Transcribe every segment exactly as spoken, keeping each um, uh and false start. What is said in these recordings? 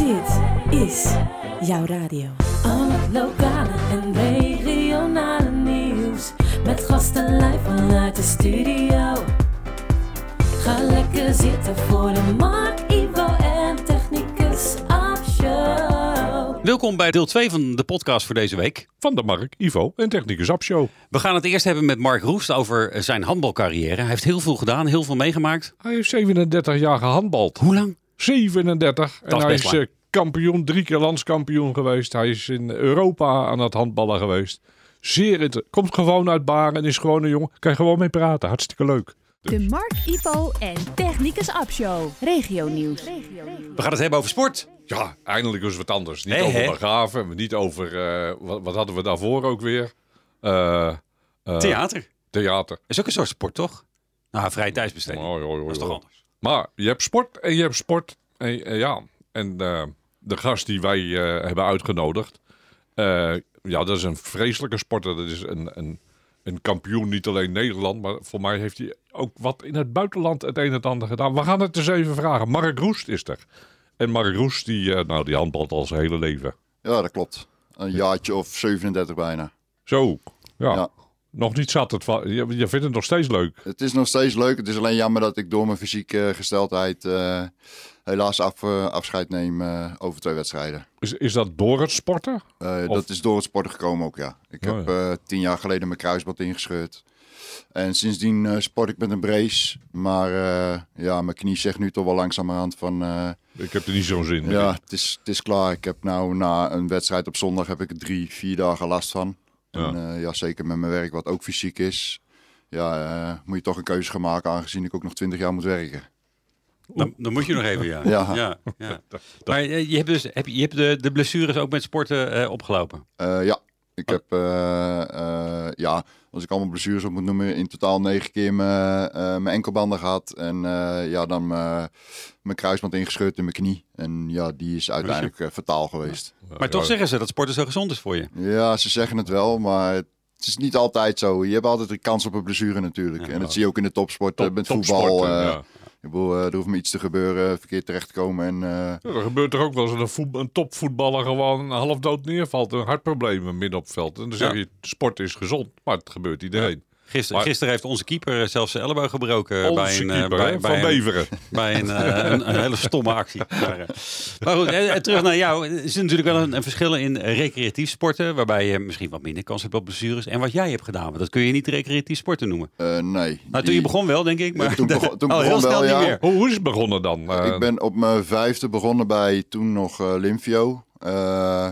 Dit is jouw radio. Al het lokale en regionale nieuws. Met gasten live vanuit de studio. Ga lekker zitten voor de Mark, Ivo en Technicus App-show. Welkom bij deel twee van de podcast voor deze week. Van de Mark, Ivo en Technicus App-show. We gaan het eerst hebben met Mark Roest over zijn handbalcarrière. Hij heeft heel veel gedaan, heel veel meegemaakt. Hij heeft zevenendertig jaar gehandbald. Hoe lang? zevenendertig. Dat en is hij best is lang. uh, kampioen, drie keer landskampioen geweest. Hij is in Europa aan het handballen geweest. Zeer inter- Komt gewoon uit Baren en is gewoon een jongen. Kan je gewoon mee praten. Hartstikke leuk. De Mark, Ivo en Technicus App-show. Regionieuws. We gaan het hebben over sport. Ja, eindelijk eens wat anders. Niet Hey, over hey. begraven, niet over... Uh, wat, wat hadden we daarvoor ook weer? Uh, uh, Theater. Theater. Is ook een soort sport, toch? Nou, vrije tijdsbesteding. Oh, oh, oh, Dat is toch oh. anders? Maar je hebt sport en je hebt sport. En, en ja, en uh, de gast die wij uh, hebben uitgenodigd... Uh, ja, dat is een vreselijke sporter. Dat is een, een, een kampioen, niet alleen Nederland... maar voor mij heeft hij ook wat in het buitenland het een en het ander gedaan. We gaan het eens even vragen. Mark Roest is er. En Mark Roest, die, uh, nou, die handbalt al zijn hele leven. Ja, dat klopt. Een jaartje of zevenendertig bijna. Zo, ja. Ja. Nog niet zat het. va- Je, je vindt het nog steeds leuk. Het is nog steeds leuk. Het is alleen jammer dat ik door mijn fysieke gesteldheid uh, helaas af, uh, afscheid neem uh, over twee wedstrijden. Is, is dat door het sporten? Uh, Of- Dat is door het sporten gekomen ook, ja. Ik Oh, heb ja. uh, tien jaar geleden mijn kruisband ingescheurd. En sindsdien uh, sport ik met een brace. Maar uh, ja, mijn knie zegt nu toch wel langzamerhand van... Uh, Ik heb er niet zo'n zin in. ja, het is, het is klaar. Ik heb nou na een wedstrijd op zondag heb ik er drie, vier dagen last van. Ja. En uh, ja, zeker met mijn werk, wat ook fysiek is. Ja, uh, moet je toch een keuze gaan maken, aangezien ik ook nog twintig jaar moet werken. Dan, dan moet je nog even, ja. Ja. ja, ja. Maar uh, je hebt, dus, heb je, je hebt de, de blessures ook met sporten uh, opgelopen. Uh, ja, ik heb, uh, uh, ja, als ik allemaal blessures op moet noemen, in totaal negen keer mijn, uh, mijn enkelbanden gehad. En uh, ja, dan uh, mijn kruisband ingescheurd in mijn knie. En ja, die is uiteindelijk uh, fataal geweest. Maar toch zeggen ze dat sporten zo gezond is voor je. Ja, ze zeggen het wel, maar het is niet altijd zo. Je hebt altijd een kans op een blessure natuurlijk. Ja, en dat zie je ook in de topsport, uh, Top- met topsporten, voetbal. Uh, ja. Ik bedoel, uh, er hoeft me iets te gebeuren, verkeerd terecht te komen. En, uh, Ja, er gebeurt er ook wel eens dat een, voet- een topvoetballer gewoon half dood neervalt. Een hartprobleem midden op het veld. En dan zeg Ja. je, sport is gezond. Maar het gebeurt iedereen. Gisteren, Maar- gisteren heeft onze keeper zelfs zijn elleboog gebroken. bij Onze een, uh, keeper, bij, hè, bij van een, Beveren. Bij een, uh, een, een hele stomme actie. Maar, uh, maar goed, uh, terug naar jou. Er is natuurlijk wel een, een verschil in recreatief sporten. Waarbij je misschien wat minder kans hebt op blessures. En wat jij hebt gedaan. Want dat kun je niet recreatief sporten noemen. uh, nee. Nou, toen die- je begon wel, denk ik. Maar Ja, toen begon- toen al heel begon snel wel, niet ja. meer. Hoe, hoe is het begonnen dan? Uh, Ik ben op mijn vijfde begonnen bij toen nog uh, Lymphio. Uh,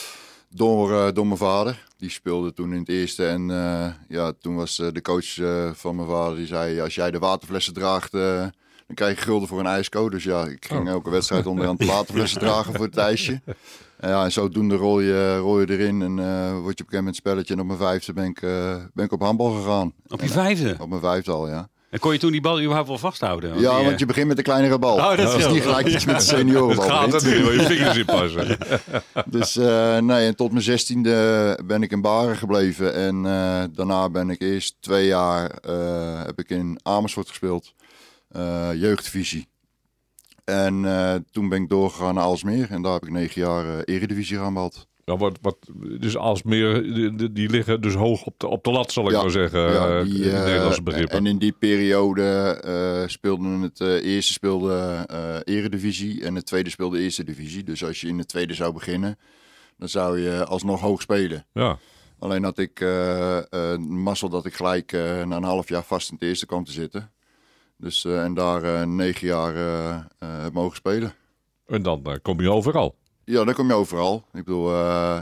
door, uh, door mijn vader. Die speelde toen in het eerste. En uh, ja, toen was uh, de coach uh, van mijn vader. Die zei, als jij de waterflessen draagt, uh, dan krijg je gulden voor een ijsko. Dus ja, ik ging Oh. elke wedstrijd onderhand de waterflessen dragen voor het ijsje. En ja, en zodoende rol je, rol je erin. En uh, word je op een gegeven moment spelletje. En op mijn vijfde ben ik, uh, ben ik op handbal gegaan. Op je vijfde. Op mijn vijfde al, ja. En kon je toen die bal überhaupt wel vasthouden? Ja, die, want je begint met een kleinere bal. Oh, dat is scheelt. niet gelijk dat je met de seniorenbal het gaat begint. er niet, wil je vingers in passen. Dus uh, nee, en tot mijn zestiende ben ik in Baren gebleven. En uh, daarna ben ik eerst twee jaar uh, heb ik in Amersfoort gespeeld. Uh, jeugddivisie. En uh, toen ben ik doorgegaan naar Aalsmeer. En daar heb ik negen jaar uh, eredivisie gehandbald. Ja, wat, wat, dus Aalsmeer, die, die- die liggen dus hoog op de, op de lat, zal ik Ja, maar zeggen. Ja, uh, die, in uh, Nederlandse begrippen. En in die periode uh, speelden het uh, eerste speelde uh, eredivisie en het tweede speelde eerste divisie. Dus als je in het tweede zou beginnen, dan zou je alsnog hoog spelen. Ja. Alleen had ik uh, uh, mazzel dat ik gelijk uh, na een half jaar vast in het eerste kwam te zitten. Dus, uh, en daar uh, negen jaar uh, uh, heb mogen spelen. En dan uh, kom je overal. Ja, dan kom je overal. Ik bedoel, uh,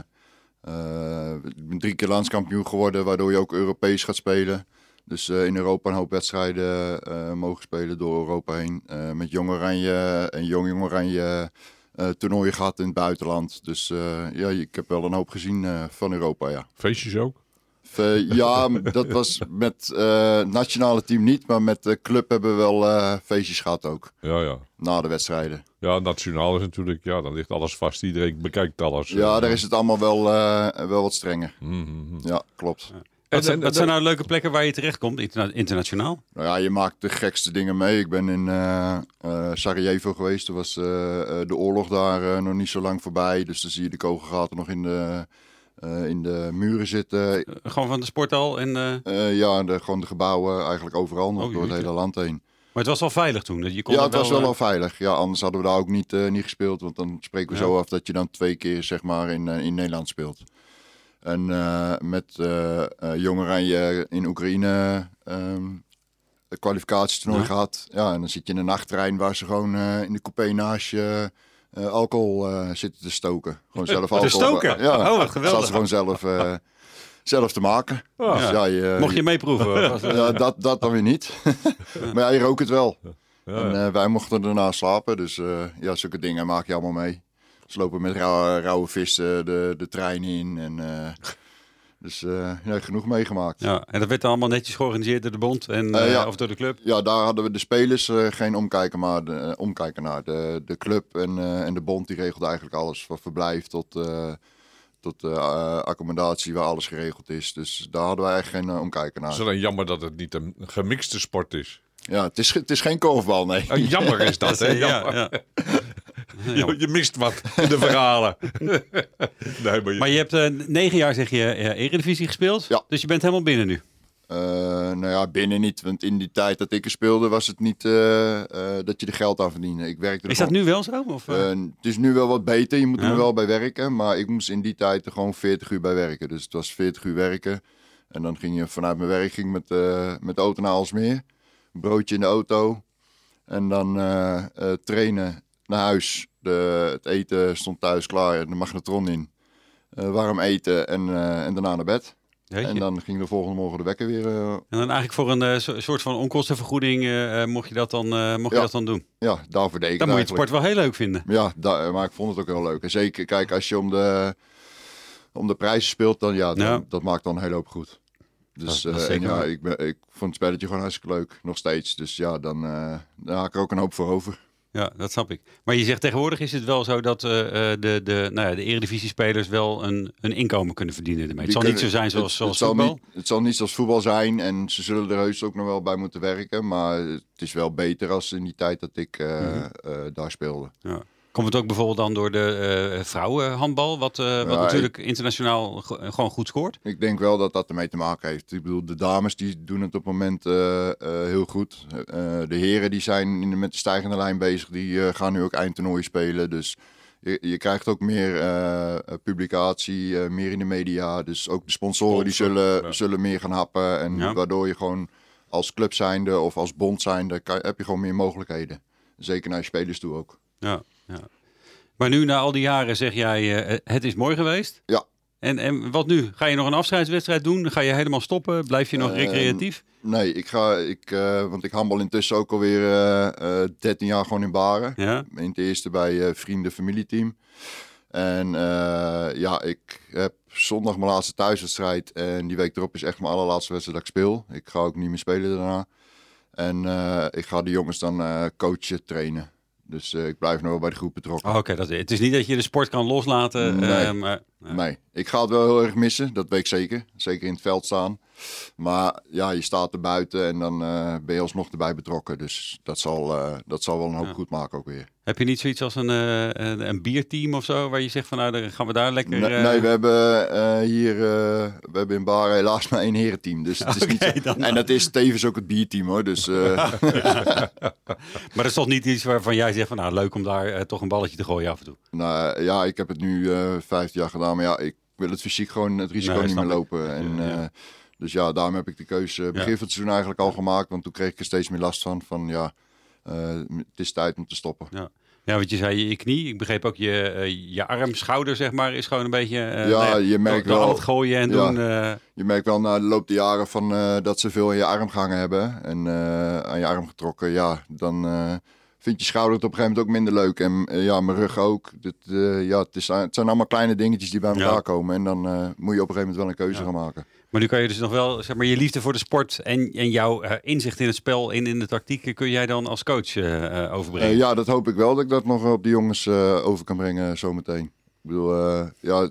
uh, ik ben drie keer landskampioen geworden, waardoor je ook Europees gaat spelen. Dus uh, in Europa een hoop wedstrijden uh, mogen spelen door Europa heen. Uh, met Jong Oranje en Jong Jong Oranje uh, toernooien gehad in het buitenland. Dus uh, ja, ik heb wel een hoop gezien uh, van Europa, ja. Feestjes ook. Uh, ja, dat was met uh, nationale team niet, maar met de club hebben we wel uh, feestjes gehad ook. Ja, ja. Na de wedstrijden. Ja, nationaal is natuurlijk, ja, dan ligt alles vast. Iedereen bekijkt alles. Ja, daar is het allemaal wel, uh, wel wat strenger. Mhm. Ja, klopt. Wat, En- en- wat zijn nou leuke plekken waar je terechtkomt, interna- internationaal? Nou ja, je maakt de gekste dingen mee. Ik ben in uh, uh, Sarajevo geweest. Toen was uh, uh, de oorlog daar uh, nog niet zo lang voorbij. Dus dan zie je de kogelgaten nog in de, uh, in de muren zitten. Uh, gewoon van de sporthal en... Uh... Uh, ja, de, gewoon de gebouwen eigenlijk overal nog Oh, door het hele land heen. Maar het was wel veilig toen? Je kon Ja, er het was wel, wel uh... wel veilig. Ja, anders hadden we daar ook niet, uh, niet gespeeld. Want dan spreken we Ja. zo af dat je dan twee keer zeg maar in, uh, in Nederland speelt. En uh, met uh, uh, Jong Oranje in Oekraïne um, een kwalificatietoernooi Ja. gehad. Ja, en dan zit je in een nachttrein waar ze gewoon uh, in de coupé naast je uh, alcohol uh, zitten te stoken. Gewoon zelf Te alcohol. stoken? Ja, Oh, wat zat geweldig. ze gewoon zelf, uh, zelf te maken. Oh. Dus ja, je, Mocht je meeproeven? Of was, uh... ja, dat, dat dan weer niet. Maar ja, je rookt het wel. Ja. En uh, wij mochten daarna slapen. Dus uh, ja, zulke dingen maak je allemaal mee. Ze lopen met rauwe, rauwe vissen de, de trein in. En, uh, dus uh, ja, genoeg meegemaakt. Ja. Ja, en dat werd dan allemaal netjes georganiseerd door de bond en, uh, Uh, ja. of door de club? daar hadden we de spelers uh, geen omkijken, maar de, uh, omkijken naar. De, de club en, uh, en de bond die regelde eigenlijk alles. Van verblijf tot, uh, tot uh, accommodatie waar alles geregeld is. Dus daar hadden wij eigenlijk geen uh, omkijken naar. Het is alleen jammer dat het niet een gemixte sport is. Ja, het is, het is geen korfbal, nee. Oh, jammer is dat, hè? ja, Jammer. ja. Je, je mist wat in de verhalen. nee, maar je, Maar je hebt uh, negen jaar, zeg je, uh, Eredivisie gespeeld. Ja. Dus je bent helemaal binnen nu. Uh, nou ja, binnen niet. Want in die tijd dat ik er speelde was het niet uh, uh, dat je er geld aan verdiende. Ik werkte er Is dat gewoon- nu wel zo? Of, uh? Uh, het is nu wel wat beter. Je moet Ja. er wel bij werken. Maar ik moest in die tijd er gewoon veertig uur bij werken. Dus het was veertig uur werken. En dan ging je vanuit mijn werk ging met, uh, met de auto naar Aalsmeer. Een broodje in de auto. En dan uh, uh, trainen naar huis. De, het eten stond thuis klaar. De magnetron in. Uh, warm eten en, uh, en daarna naar bed. Jeetje. En dan ging de volgende morgen de wekker weer. Uh, En dan eigenlijk voor een uh, so- soort van onkostenvergoeding uh, mocht je dat dan, uh, mocht je Ja. dat dan doen. ja, daarvoor deed ik Dan het moet je het eigenlijk. sport wel heel leuk vinden. Ja, da- maar ik vond het ook heel leuk. En zeker, kijk, als je om de, om de prijzen speelt, dan ja, dan, Ja. dat maakt dan een hele hoop goed. Dus Dat- dat is eh, en zeker ja, waar. ik, ben, ik vond het spelletje gewoon hartstikke leuk, nog steeds. Dus ja, dan, uh, dan haak ik er ook een hoop voor over. Ja, dat snap ik. Maar je zegt tegenwoordig is het wel zo dat uh, de, de, nou ja, de Eredivisie-spelers wel een, een inkomen kunnen verdienen ermee. Het zal Die niet zo kunnen- zijn zoals, het, zoals het zal voetbal. niet, het zal niet zoals voetbal zijn en ze zullen er heus ook nog wel bij moeten werken. Maar het is wel beter als in die tijd dat ik uh, Mhm. uh, daar speelde. Ja. Komt het ook bijvoorbeeld dan door de uh, vrouwenhandbal, wat, uh, wat Ja, natuurlijk internationaal go- gewoon goed scoort? Ik denk wel dat dat ermee te maken heeft. Ik bedoel, de dames die doen het op het moment uh, uh, heel goed. Uh, de heren die zijn in de, met de stijgende lijn bezig. Die uh, gaan nu ook eindtoernooien spelen. Dus je, je krijgt ook meer uh, publicatie, uh, meer in de media. Dus ook de sponsoren die Sponsor, zullen, ja. zullen meer gaan happen. En Ja. waardoor je gewoon als club zijnde of als bond zijnde kan, heb je gewoon meer mogelijkheden. Zeker naar je spelers toe ook. Ja, ja. Maar nu na al die jaren zeg jij, uh, het is mooi geweest. Ja. En, en wat nu? Ga je nog een afscheidswedstrijd doen? Ga je helemaal stoppen? Blijf je nog Ehm, recreatief? Nee, ik ga, ik, uh, want ik handbal intussen ook alweer uh, uh, dertien jaar gewoon in Baren. Ja. In het eerste bij uh, vrienden familieteam. En uh, ja, ik heb zondag mijn laatste thuiswedstrijd. En die week erop is echt mijn allerlaatste wedstrijd dat ik speel. Ik ga ook niet meer spelen daarna. En uh, ik ga de jongens dan uh, coachen, trainen. Dus uh, ik blijf nog wel bij de groep betrokken. Oh, Oké, dat het is niet dat je de sport kan loslaten. Nee. uh, maar, uh, Nee, ik ga het wel heel erg missen. Dat weet ik zeker. Zeker in het veld staan. Maar ja, je staat er buiten en dan uh, ben je alsnog erbij betrokken. Dus dat zal, uh, dat zal wel een hoop Ja. goed maken ook weer. Heb je niet zoiets als een, uh, een, een bierteam of zo, waar je zegt van nou, dan gaan we daar lekker... Nee, uh, nee, we hebben uh, hier uh, we hebben in Baren helaas maar één herenteam. Dus het is Oké, niet zo- dan- En dat is tevens ook het bierteam hoor. Dus uh, Maar dat is toch niet iets waarvan jij zegt van nou, leuk om daar uh, toch een balletje te gooien af en toe. nou, ja, ik heb het nu uh, vijftien jaar gedaan. Maar ja, ik wil het fysiek gewoon het risico Nee, niet meer snap ik. lopen. En, Ja, ja. uh, dus ja, daarom heb ik de keuze begin Ja. van het seizoen eigenlijk al gemaakt. Want toen kreeg ik er steeds meer last van. Van ja, uh, het is tijd om te stoppen. Ja, want je zei je knie. Ik begreep ook je, uh, je arm, schouder zeg maar, is gewoon een beetje... Uh, Ja, nou je merkt door, door wel- al het gooien en Ja. doen... Uh, Je merkt wel na de loop der jaren van, uh, dat ze veel in je arm gehangen hebben. En uh, aan je arm getrokken. Ja, dan uh, vind je schouder het op een gegeven moment ook minder leuk. En uh, ja, mijn rug ook. Dit, uh, ja, het, is, het zijn allemaal kleine dingetjes die bij elkaar Ja. komen. En dan uh, moet je op een gegeven moment wel een keuze Ja. gaan maken. maar nu kan je dus nog wel, zeg maar, je liefde voor de sport en, en jouw uh, inzicht in het spel en in de tactiek kun jij dan als coach uh, uh, overbrengen. Uh, ja, dat hoop ik wel dat ik dat nog op de jongens uh, over kan brengen zometeen. Ik bedoel, uh, ja,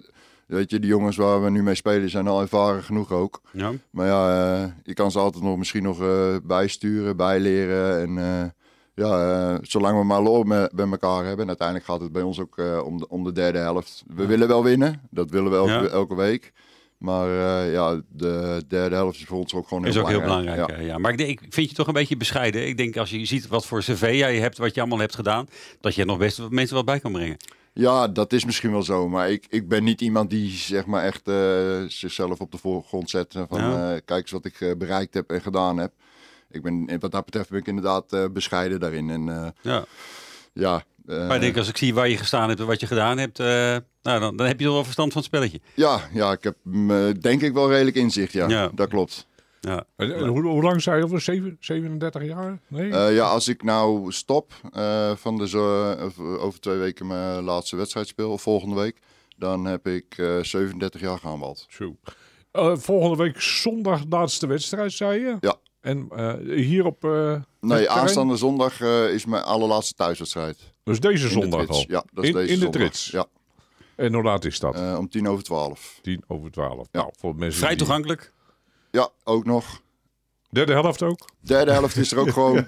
weet je, die jongens waar we nu mee spelen zijn al ervaren genoeg ook. Ja. Maar ja, uh, je kan ze altijd nog misschien nog uh, bijsturen, bijleren. En uh, ja, uh, zolang we maar lol met, bij elkaar hebben. En uiteindelijk gaat het bij ons ook uh, om, de, om de derde helft. We ja. willen wel winnen, dat willen we elke, ja. elke week. Maar uh, ja, de derde helft is voor ons ook gewoon heel is ook belangrijk. heel belangrijk. Ja. Ja. Maar ik, denk, ik vind je toch een beetje bescheiden. Ik denk als je ziet wat voor cv jij hebt, wat je allemaal hebt gedaan, dat je er nog best mensen wat bij kan brengen. Ja, dat is misschien wel zo. Maar ik, ik ben niet iemand die zeg maar echt uh, zichzelf op de voorgrond zet. Van ja. uh, kijk eens wat ik uh, bereikt heb en gedaan heb. Ik ben, wat dat betreft ben ik inderdaad uh, bescheiden daarin. En, uh, ja. ja uh, maar ik denk als ik zie waar je gestaan hebt en wat je gedaan hebt, uh, nou, dan, dan heb je toch wel verstand van het spelletje. Ja, ja ik heb uh, denk ik wel redelijk inzicht. Ja, ja. dat klopt. Ja. En, en hoe, hoe lang zei je over? zevenendertig jaar? Nee? Uh, ja, als ik nou stop uh, van de zo, uh, over twee weken mijn laatste wedstrijd speel, of volgende week, dan heb ik uh, zevenendertig jaar gehandbald. Zo. Uh, volgende week zondag laatste wedstrijd, zei je? Ja. En uh, hier op... Uh, nee, aanstaande zondag uh, is mijn allerlaatste thuiswedstrijd. Dus deze zondag al? Ja, dat is in, deze in de zondag. Trits? Ja. En hoe laat is dat? Uh, om tien over twaalf. Tien over twaalf. Ja. Nou, voor mensen Vrij die... toegankelijk? Ja, ook nog. Derde helft ook? Derde helft is er ook gewoon.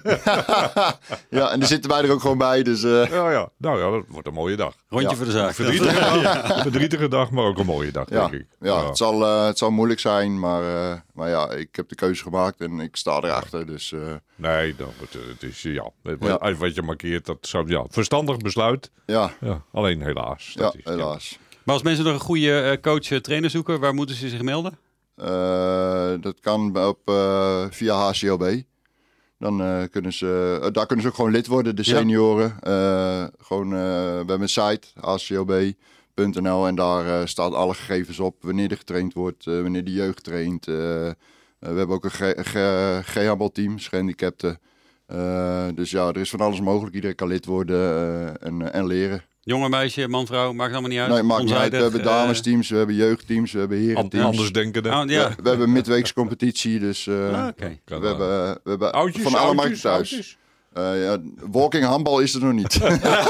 Ja, en er zitten wij er ook gewoon bij. Dus, uh... ja, ja. Nou ja, dat wordt een mooie dag. Rondje ja. voor de zaak. Verdrietige, ja. Verdrietige dag, maar ook een mooie dag, ja. denk ik. Ja, ja. Het, zal, uh, het zal moeilijk zijn, maar, uh, maar ja, ik heb de keuze gemaakt en ik sta erachter. Dus, uh... Nee, dan, het, het is ja. ja. Wat je markeert, dat zou ja, verstandig besluit. Ja. Ja, alleen helaas. Dat ja, is, helaas. Ja. Maar als mensen nog een goede coach-trainer zoeken, waar moeten ze zich melden? Uh, dat kan op, uh, via H C L B. Dan uh, kunnen ze, uh, daar kunnen ze ook gewoon lid worden, de senioren. Ja. Uh, gewoon, uh, we hebben een site, h c l b punt n l. En daar uh, staat alle gegevens op. Wanneer er getraind wordt, uh, wanneer de jeugd traint. Uh, uh, we hebben ook een G-handbalteam, gehandicapten. Uh, dus ja, er is van alles mogelijk. Iedereen kan lid worden uh, en, uh, en leren. Jonge meisje, man, vrouw, maakt allemaal niet uit. Nee, maakt niet uit. We hebben damesteams, we hebben jeugdteams, we hebben herenteams. Anders denken. Oh, ja. we, we hebben een midweekse competitie, dus uh, ah, okay. we, hebben, we hebben oudjes, van alle markten thuis. Uh, ja, walking handbal is er nog niet.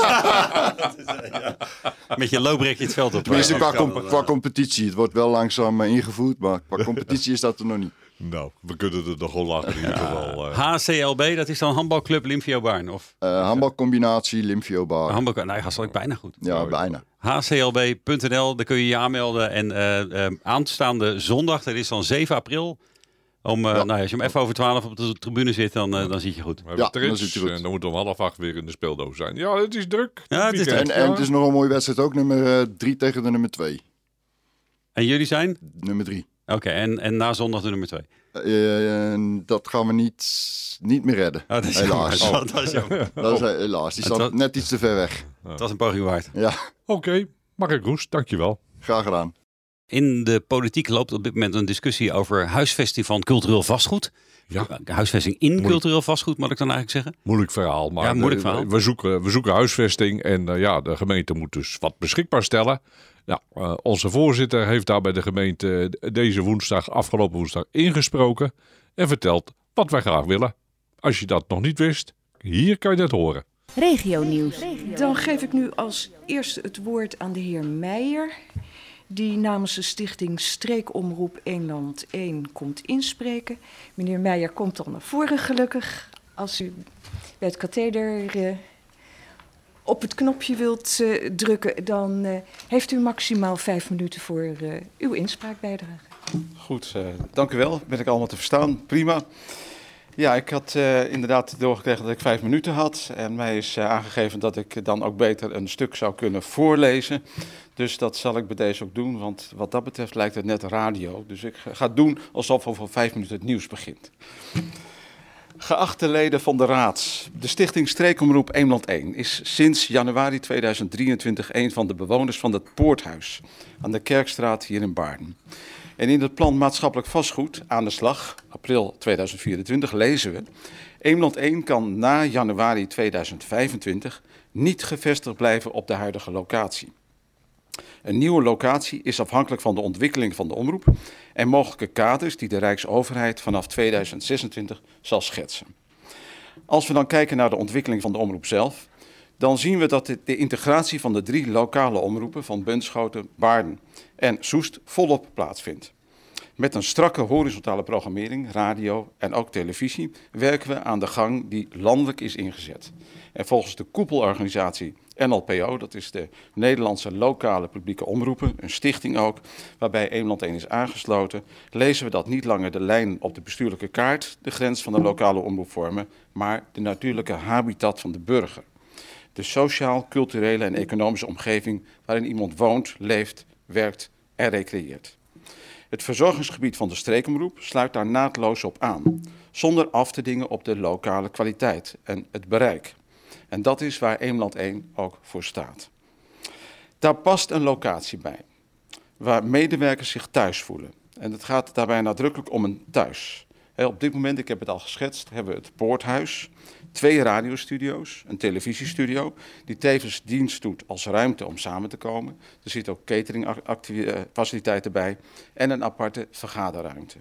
Met je looprekje het veld op. Tenminste, qua, comp- qua competitie. Het wordt wel langzaam uh, ingevoerd, maar qua competitie is dat er nog niet. Nou, we kunnen er nog wel lachen in ieder geval. Uh. H C L B, dat is dan handbalclub Lymphio Baarn? Of? Uh, handbalcombinatie Lymphio Baarn. Handbal, nee, dat zal ik bijna goed. Ja, bijna. H C L B punt n l, daar kun je je aanmelden. En uh, uh, aanstaande zondag, dat is dan zeven april. Om, uh, ja. nou, als je hem even over twaalf op de tribune zit, dan, uh, dan zit je goed. We hebben ja, trits, dan zit je goed. En dan moet om half acht weer in de speeldoos zijn. Ja, het is druk. Ja, het is druk. En, ja. en het is nog een mooie wedstrijd ook. Nummer drie tegen de nummer twee. En jullie zijn? Nummer drie. Oké, okay, en, en na zondag de nummer twee? Uh, uh, dat gaan we niet, niet meer redden. Oh, dat is helaas. Oh. Dat is jammer. Dat is helaas. Die staat was... net iets te ver weg. Dat was een poging waard. Ja. Oké, okay. Mark Roes, dankjewel. Graag gedaan. In de politiek loopt op dit moment een discussie over huisvesting van cultureel vastgoed. Ja. Huisvesting in moeilijk. Cultureel vastgoed, moet ik dan eigenlijk zeggen? Moeilijk verhaal. Maar ja, moeilijk verhaal. We, zoeken, we zoeken huisvesting en uh, ja, de gemeente moet dus wat beschikbaar stellen. Ja, uh, onze voorzitter heeft daar bij de gemeente deze woensdag, afgelopen woensdag, ingesproken en verteld wat wij graag willen. Als je dat nog niet wist, hier kan je dat horen. Regio nieuws. Dan geef ik nu als eerste het woord aan de heer Meijer, die namens de stichting Streekomroep één land één komt inspreken. Meneer Meijer komt al naar voren gelukkig. Als u bij het katheder uh, op het knopje wilt uh, drukken, dan uh, heeft u maximaal vijf minuten voor uh, uw inspraakbijdrage. Goed, uh, dank u wel. Ben ik allemaal te verstaan. Prima. Ja, ik had uh, inderdaad doorgekregen dat ik vijf minuten had. En mij is uh, aangegeven dat ik dan ook beter een stuk zou kunnen voorlezen. Dus dat zal ik bij deze ook doen, want wat dat betreft lijkt het net radio. Dus ik ga het doen alsof over vijf minuten het nieuws begint. Geachte leden van de Raad, de stichting Streekomroep één land één is sinds januari tweeduizend drieëntwintig een van de bewoners van het Poorthuis aan de Kerkstraat hier in Baarn. En in het plan maatschappelijk vastgoed aan de slag, april tweeduizend vierentwintig, lezen we: één land één kan na januari tweeduizend vijfentwintig niet gevestigd blijven op de huidige locatie. Een nieuwe locatie is afhankelijk van de ontwikkeling van de omroep en mogelijke kaders die de Rijksoverheid vanaf tweeduizend zesentwintig zal schetsen. Als we dan kijken naar de ontwikkeling van de omroep zelf, dan zien we dat de, de integratie van de drie lokale omroepen van Bunschoten, Baarn en Soest volop plaatsvindt. Met een strakke horizontale programmering, radio en ook televisie, werken we aan de gang die landelijk is ingezet. En volgens de koepelorganisatie N L P O, dat is de Nederlandse Lokale Publieke Omroepen, een stichting ook, waarbij Eemland één is aangesloten, lezen we dat niet langer de lijn op de bestuurlijke kaart de grens van de lokale omroep vormen, maar de natuurlijke habitat van de burger. De sociaal, culturele en economische omgeving waarin iemand woont, leeft, werkt en recreëert. Het verzorgingsgebied van de streekomroep sluit daar naadloos op aan, zonder af te dingen op de lokale kwaliteit en het bereik. En dat is waar Eemland één ook voor staat. Daar past een locatie bij, waar medewerkers zich thuis voelen. En het gaat daarbij nadrukkelijk om een thuis. He, op dit moment, ik heb het al geschetst, hebben we het Poorthuis, twee radiostudio's, een televisiestudio, die tevens dienst doet als ruimte om samen te komen. Er zitten ook cateringfaciliteiten bij en een aparte vergaderruimte.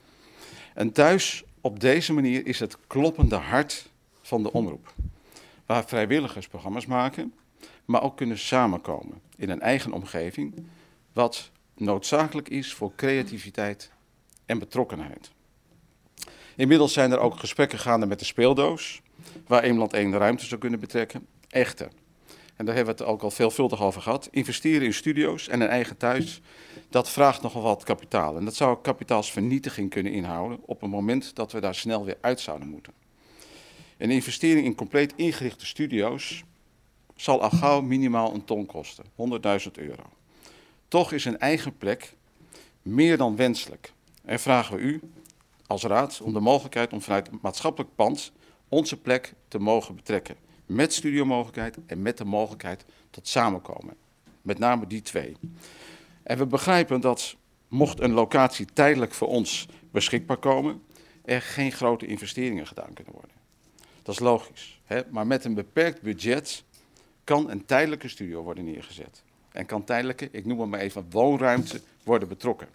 En thuis, op deze manier, is het kloppende hart van de omroep, waar vrijwilligers programma's maken, maar ook kunnen samenkomen in een eigen omgeving, wat noodzakelijk is voor creativiteit en betrokkenheid. Inmiddels zijn er ook gesprekken gaande met de speeldoos, waar Eemland één ruimte zou kunnen betrekken. Echte. En daar hebben we het ook al veelvuldig over gehad. Investeren in studio's en een eigen thuis, dat vraagt nogal wat kapitaal. En dat zou kapitaalsvernietiging kunnen inhouden op het moment dat we daar snel weer uit zouden moeten. Een investering in compleet ingerichte studio's zal al gauw minimaal een ton kosten, honderdduizend euro. Toch is een eigen plek meer dan wenselijk. En vragen we u als raad om de mogelijkheid om vanuit het maatschappelijk pand onze plek te mogen betrekken. Met studiomogelijkheid en met de mogelijkheid tot samenkomen. Met name die twee. En we begrijpen dat mocht een locatie tijdelijk voor ons beschikbaar komen, er geen grote investeringen gedaan kunnen worden. Dat is logisch. Hè? Maar met een beperkt budget kan een tijdelijke studio worden neergezet. En kan tijdelijke, ik noem het maar even, woonruimte worden betrokken.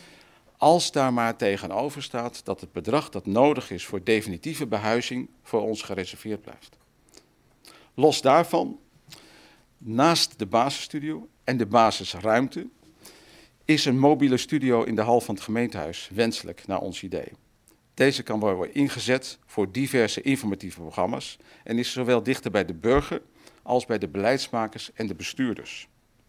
Als daar maar tegenover staat dat het bedrag dat nodig is voor definitieve behuizing voor ons gereserveerd blijft. Los daarvan, naast de basisstudio en de basisruimte, is een mobiele studio in de hal van het gemeentehuis wenselijk naar ons idee. Deze kan worden ingezet voor diverse informatieve programma's en is zowel dichter bij de burger als bij de beleidsmakers en de bestuurders.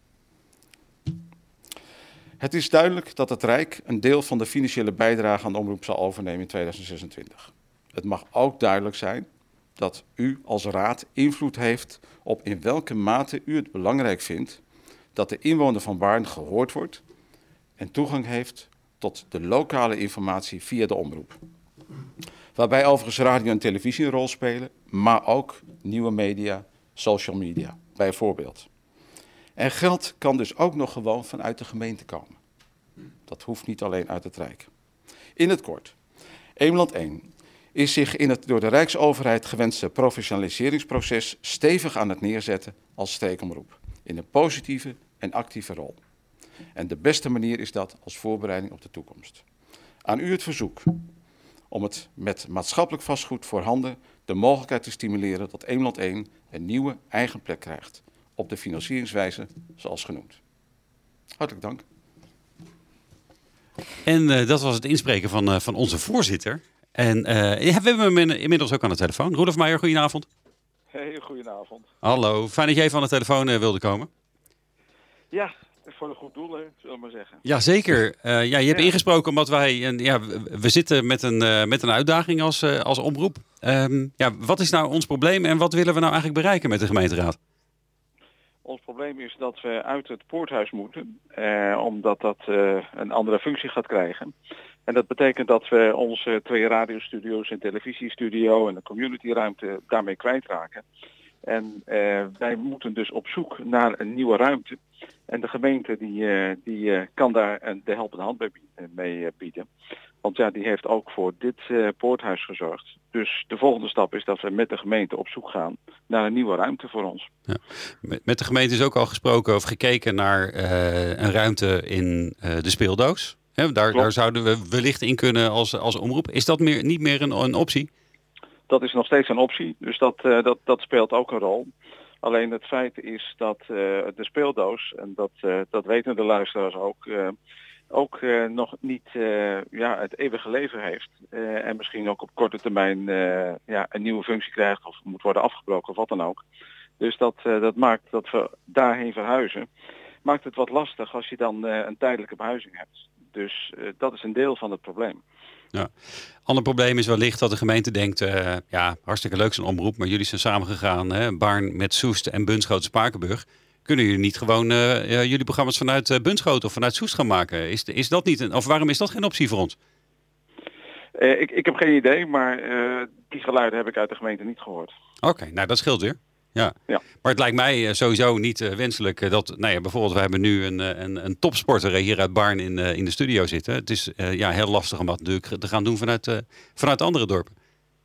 Het is duidelijk dat het Rijk een deel van de financiële bijdrage aan de omroep zal overnemen in tweeduizend zesentwintig. Het mag ook duidelijk zijn dat u als raad invloed heeft op in welke mate u het belangrijk vindt dat de inwoner van Baarn gehoord wordt en toegang heeft tot de lokale informatie via de omroep. Waarbij overigens radio en televisie een rol spelen, maar ook nieuwe media, social media, bijvoorbeeld. En geld kan dus ook nog gewoon vanuit de gemeente komen. Dat hoeft niet alleen uit het Rijk. In het kort, Eemland één is zich in het door de Rijksoverheid gewenste professionaliseringsproces stevig aan het neerzetten als streekomroep. In een positieve en actieve rol. En de beste manier is dat als voorbereiding op de toekomst. Aan u het verzoek om het met maatschappelijk vastgoed voorhanden de mogelijkheid te stimuleren dat Eemland één een nieuwe eigen plek krijgt. Op de financieringswijze zoals genoemd. Hartelijk dank. En uh, dat was het inspreken van, uh, van onze voorzitter. En uh, ja, we hebben hem in, inmiddels ook aan de telefoon. Roelof Meijer, goedenavond. Hey, goedenavond. Hallo, fijn dat jij even aan de telefoon uh, wilde komen. Ja, voor een goed doel, hè, zullen we maar zeggen. Jazeker. Uh, ja, je hebt ja. ingesproken omdat wij, uh, ja, we zitten met een, uh, met een uitdaging als, uh, als omroep. Um, ja, wat is nou ons probleem en wat willen we nou eigenlijk bereiken met de gemeenteraad? Ons probleem is dat we uit het Poorthuis moeten, eh, omdat dat eh, een andere functie gaat krijgen. En dat betekent dat we onze twee radiostudio's en televisiestudio en de communityruimte daarmee kwijtraken. En eh, wij moeten dus op zoek naar een nieuwe ruimte. En de gemeente die, uh, die uh, kan daar een, de helpende hand bij bieden, mee uh, bieden. Want ja, die heeft ook voor dit uh, Poorthuis gezorgd. Dus de volgende stap is dat we met de gemeente op zoek gaan naar een nieuwe ruimte voor ons. Ja. Met de gemeente is ook al gesproken of gekeken naar uh, een ruimte in uh, de speeldoos. He, daar, daar zouden we wellicht in kunnen als, als omroep. Is dat meer, niet meer een, een optie? Dat is nog steeds een optie, dus dat, uh, dat, dat speelt ook een rol. Alleen het feit is dat uh, de speeldoos, en dat, uh, dat weten de luisteraars ook, uh, ook uh, nog niet uh, ja, het eeuwige leven heeft. Uh, en misschien ook op korte termijn uh, ja, een nieuwe functie krijgt of moet worden afgebroken of wat dan ook. Dus dat, uh, dat maakt dat we daarheen verhuizen. Maakt het wat lastig als je dan uh, een tijdelijke behuizing hebt. Dus uh, dat is een deel van het probleem. Ja. Ander probleem is wellicht dat de gemeente denkt, uh, ja, hartstikke leuk zo'n omroep, maar jullie zijn samengegaan, hè, Baarn met Soest en Bunschoten Spakenburg. Kunnen jullie niet gewoon uh, jullie programma's vanuit uh, Bunschoten of vanuit Soest gaan maken? Is, is dat niet een, of waarom is dat geen optie voor ons? Uh, ik, ik heb geen idee, maar uh, die geluiden heb ik uit de gemeente niet gehoord. Oké, okay, nou dat scheelt weer. Ja. ja, maar het lijkt mij sowieso niet uh, wenselijk uh, dat, nou ja, bijvoorbeeld we hebben nu een, een, een topsporter hier uit Baarn in, uh, in de studio zitten. Het is uh, ja, heel lastig om dat natuurlijk te gaan doen vanuit, uh, vanuit andere dorpen.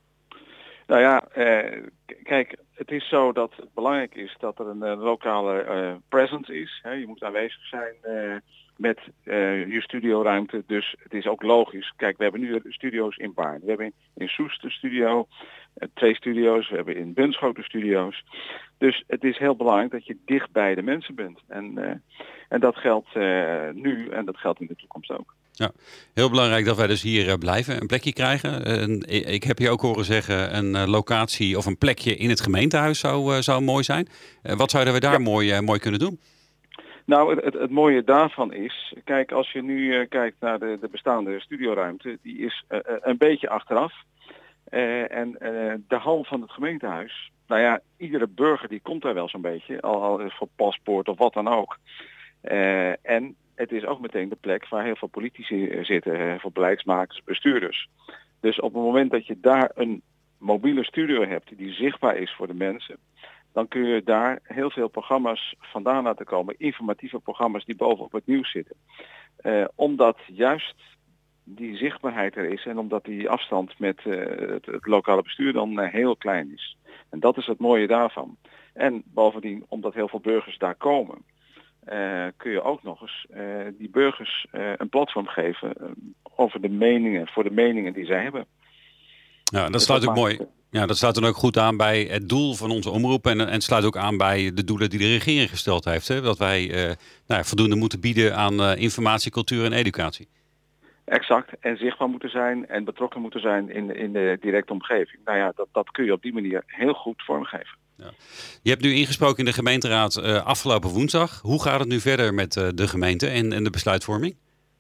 Nou ja, uh, k- kijk, het is zo dat het belangrijk is dat er een uh, lokale uh, presence is. Hè. Je moet aanwezig zijn uh, met uh, je studioruimte, dus het is ook logisch. Kijk, we hebben nu studio's in Baarn. We hebben in, in Soest een studio, uh, twee studio's, we hebben in Bunschoten studio's. Dus het is heel belangrijk dat je dicht bij de mensen bent. En, uh, en dat geldt uh, nu en dat geldt in de toekomst ook. Ja, heel belangrijk dat wij dus hier uh, blijven, een plekje krijgen. Uh, ik heb je ook horen zeggen, een uh, locatie of een plekje in het gemeentehuis zou, uh, zou mooi zijn. Uh, wat zouden we daar ja. mooi, uh, mooi kunnen doen? Nou, het, het, het mooie daarvan is, kijk, als je nu uh, kijkt naar de, de bestaande studioruimte, die is uh, een beetje achteraf. Uh, en uh, de hal van het gemeentehuis, nou ja, iedere burger die komt daar wel zo'n beetje, al, al voor paspoort of wat dan ook. Uh, en het is ook meteen de plek waar heel veel politici zitten, uh, voor beleidsmakers, bestuurders. Dus op het moment dat je daar een mobiele studio hebt die zichtbaar is voor de mensen, dan kun je daar heel veel programma's vandaan laten komen, informatieve programma's die bovenop het nieuws zitten. Uh, omdat juist die zichtbaarheid er is en omdat die afstand met uh, het, het lokale bestuur dan uh, heel klein is. En dat is het mooie daarvan. En bovendien, omdat heel veel burgers daar komen, uh, kun je ook nog eens uh, die burgers uh, een platform geven uh, over de meningen, voor de meningen die zij hebben. Ja, dat dus sluit dat ook mooi. Ja, dat sluit dan ook goed aan bij het doel van onze omroep en, en sluit ook aan bij de doelen die de regering gesteld heeft. Hè? Dat wij uh, nou, voldoende moeten bieden aan uh, informatie, cultuur en educatie. Exact. En zichtbaar moeten zijn en betrokken moeten zijn in, in de directe omgeving. Nou ja, dat, dat kun je op die manier heel goed vormgeven. Ja. Je hebt nu ingesproken in de gemeenteraad uh, afgelopen woensdag. Hoe gaat het nu verder met uh, de gemeente en, en de besluitvorming?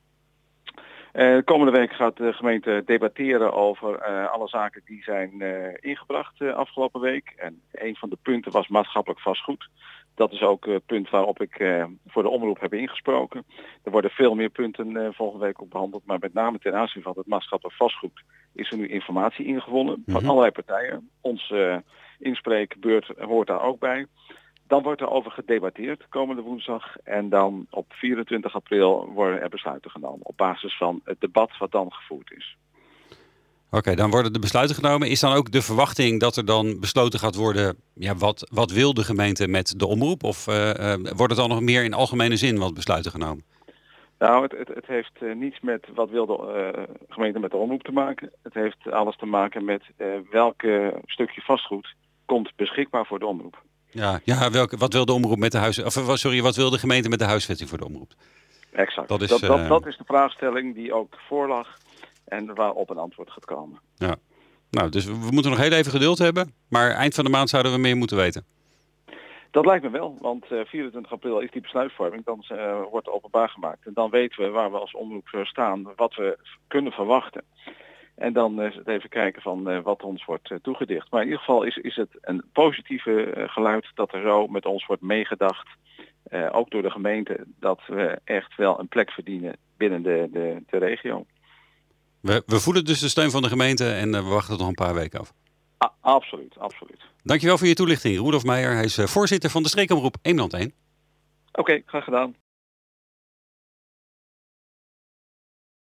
Uh, komende week gaat de gemeente debatteren over uh, alle zaken die zijn uh, ingebracht uh, afgelopen week. En een van de punten was maatschappelijk vastgoed. Dat is ook het punt waarop ik uh, voor de omroep heb ingesproken. Er worden veel meer punten uh, volgende week ook behandeld. Maar met name ten aanzien van het maatschappelijk vastgoed is er nu informatie ingewonnen van mm-hmm. allerlei partijen. Onze uh, inspreekbeurt hoort daar ook bij. Dan wordt er over gedebatteerd komende woensdag. En dan op vierentwintig april worden er besluiten genomen op basis van het debat wat dan gevoerd is. Oké, okay, dan worden de besluiten genomen. Is dan ook de verwachting dat er dan besloten gaat worden, ja, wat, wat wil de gemeente met de omroep? Of uh, uh, wordt het dan nog meer in algemene zin wat besluiten genomen? Nou, het, het, het heeft uh, niets met wat wil de uh, gemeente met de omroep te maken. Het heeft alles te maken met uh, welke stukje vastgoed komt beschikbaar voor de omroep. Ja, ja welke, wat wil de omroep met de huis, of sorry, wat wil de gemeente met de huisvesting voor de omroep? Exact. Dat is, dat, dat, uh... dat is de vraagstelling die ook voorlag en waarop een antwoord gaat komen. Ja. Nou, dus we moeten nog heel even geduld hebben, maar eind van de maand zouden we meer moeten weten. Dat lijkt me wel, want uh, vierentwintig april is die besluitvorming, dan uh, wordt er openbaar gemaakt. En dan weten we waar we als omroep staan, wat we kunnen verwachten. En dan is het even kijken van uh, wat ons wordt uh, toegedicht. Maar in ieder geval is, is het een positieve uh, geluid dat er zo met ons wordt meegedacht. Uh, ook door de gemeente, dat we echt wel een plek verdienen binnen de, de, de regio. We, we voelen dus de steun van de gemeente en uh, we wachten het nog een paar weken af. A- absoluut, absoluut. Dankjewel voor je toelichting. Roelof Meijer, hij is uh, voorzitter van de streekomroep Eemland één. Oké, okay, graag gedaan.